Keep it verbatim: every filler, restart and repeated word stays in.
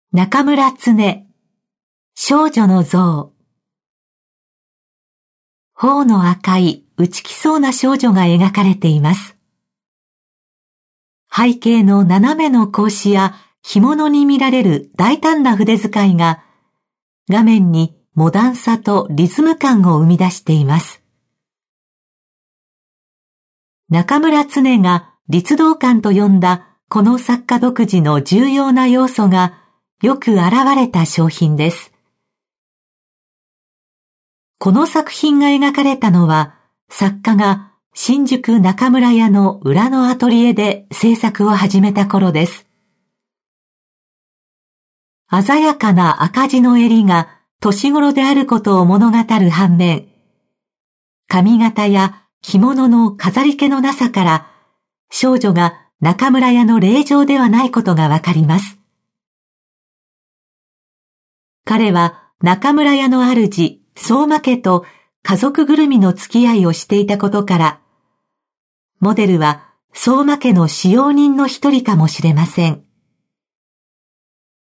中村常、少女の像。頬の赤い内気そうな少女が描かれています。背景の斜めの格子や着物に見られる大胆な筆遣いが画面にモダンさとリズム感を生み出しています。中村常が律動感と呼んだこの作家独自の重要な要素がよく現れた商品です。この作品が描かれたのは作家が新宿中村屋の裏のアトリエで制作を始めた頃です。鮮やかな赤地の襟が年頃であることを物語る反面、髪型や着物の飾り気のなさから少女が中村屋の令嬢ではないことがわかります。彼は中村屋の主、相馬家と家族ぐるみの付き合いをしていたことから、モデルは相馬家の使用人の一人かもしれません。